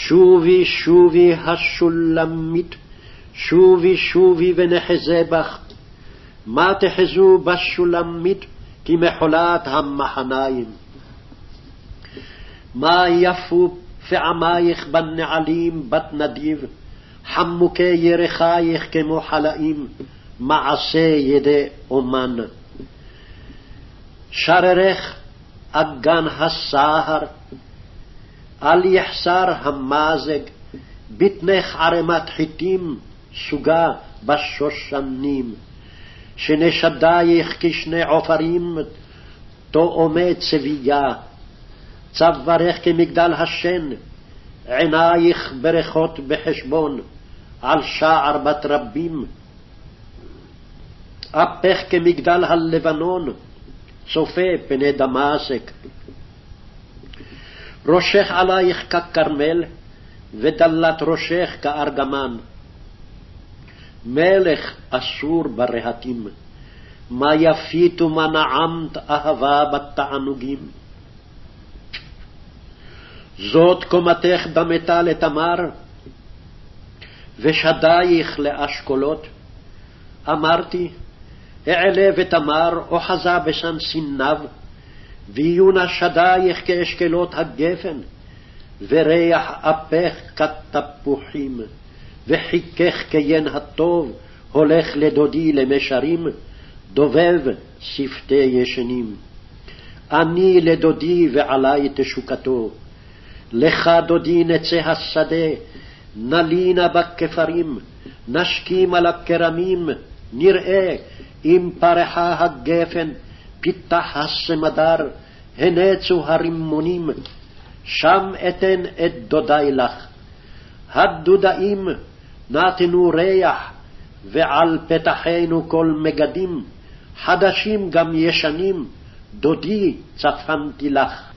שובי שובי השולמית, שובי שובי ונחזה בך. מה תחזו בשולמית כי מחולת המחניים? מה יפו פעמייך בנעלים בת נדיב, חמוקי ירחייך כמו חלאים, מעשה ידי אומן. שררך אגן הסהר, אל יחסר המזג, בטנך ערמת חיטים סוגה בשושנים. שנשדייך כשני עופרים, תאומי צבייה. צווארך כמגדל השן, עינייך ברכות בחשבון, על שער בת רבים. אפך כמגדל הלבנון, צופה פני דמשק. ראשך עלייך ככרמל, ודלת ראשך כארגמן. מלך אסור ברהטים, מה יפית ומה נעמת אהבה בתענוגים. זאת קומתך דמתה לתמר, ושדייך לאשכולות. אמרתי, אעלה ותמר אוחזה בשן סניו, ויונה שדייך כאשכלות הגפן, וריח אפך כתפוחים, וחיכך כיין הטוב, הולך לדודי למשרים, דובב שפתי ישנים. אני לדודי ועלי תשוקתו, לך דודי נצא השדה, נלינה בכפרים, נשכים על הכרמים, נראה אם פרחה הגפן, פיתח הסמדר, הנצו הרימונים, שם אתן את דודי לך. הדודאים נתנו ריח, ועל פתחנו כל מגדים, חדשים גם ישנים, דודי צפנתי לך.